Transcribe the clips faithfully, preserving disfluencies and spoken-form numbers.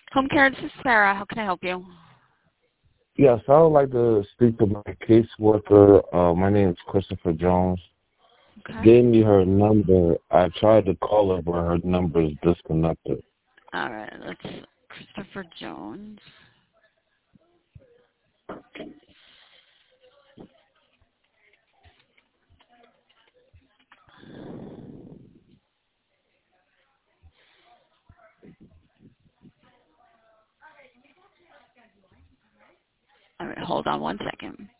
Home care, this is Sarah. How can I help you? Yes, I would like to speak to my caseworker. Uh, my name is Christopher Jones. Okay. Gave me her number. I tried to call her, but her number is disconnected. All right, let's Christopher Jones. All right, hold on one second.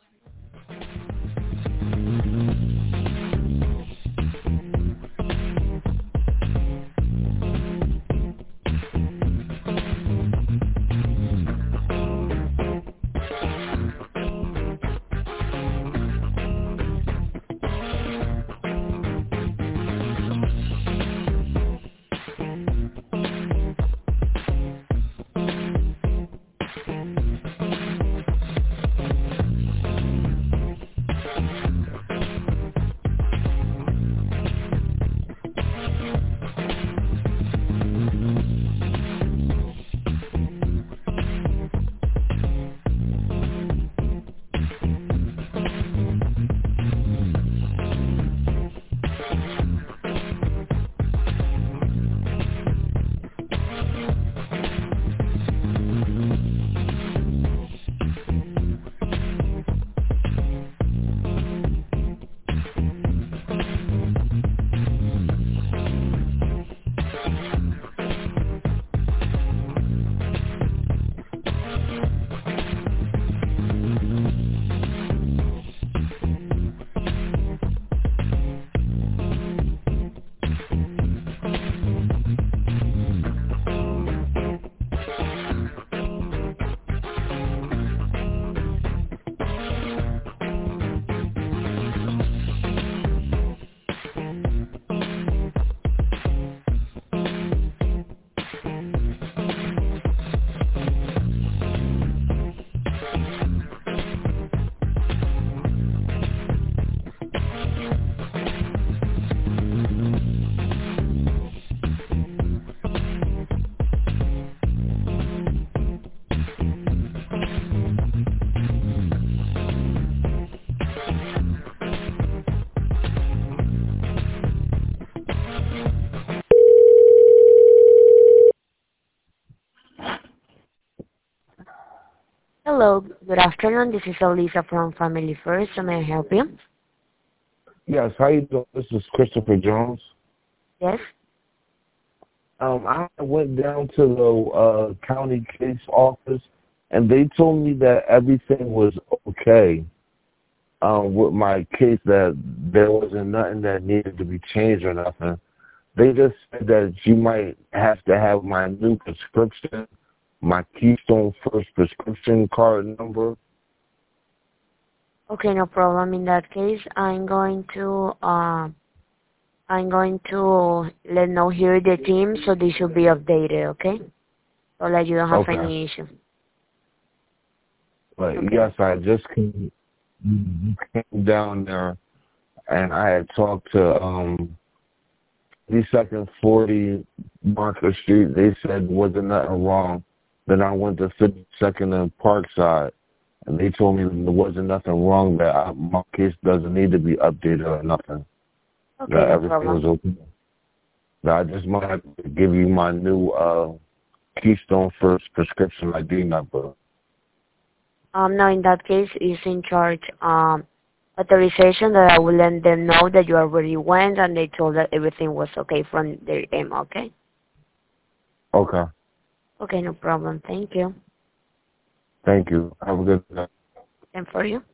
Hello, good afternoon. This is Elisa from Family First. How may I help you? Yes, how you doing? This is Christopher Jones. Yes? Um, I went down to the uh, county case office, and they told me that everything was okay um, with my case, that there wasn't nothing that needed to be changed or nothing. They just said that you might have to have my new prescription, my Keystone First prescription card number. Okay, no problem. In that case, I'm going to uh, I'm going to let know here the team so they should be updated. Okay, so that you don't have Okay. any issue. But Okay. yes, I just came, came down there, and I had talked to um, fifty-second forty Market Street. They said wasn't nothing wrong. Then I went to fifty-second and Parkside, and they told me there wasn't nothing wrong, that I, my case doesn't need to be updated or nothing. Okay, That no everything problem. was okay. That I just might have to give you my new uh, Keystone First prescription I D number. Um, no, in that case, is in charge um authorization that I will let them know that you already went and they told that everything was okay from their end. Okay. Okay. Okay, no problem. Thank you. Thank you. Have a good night. And for you.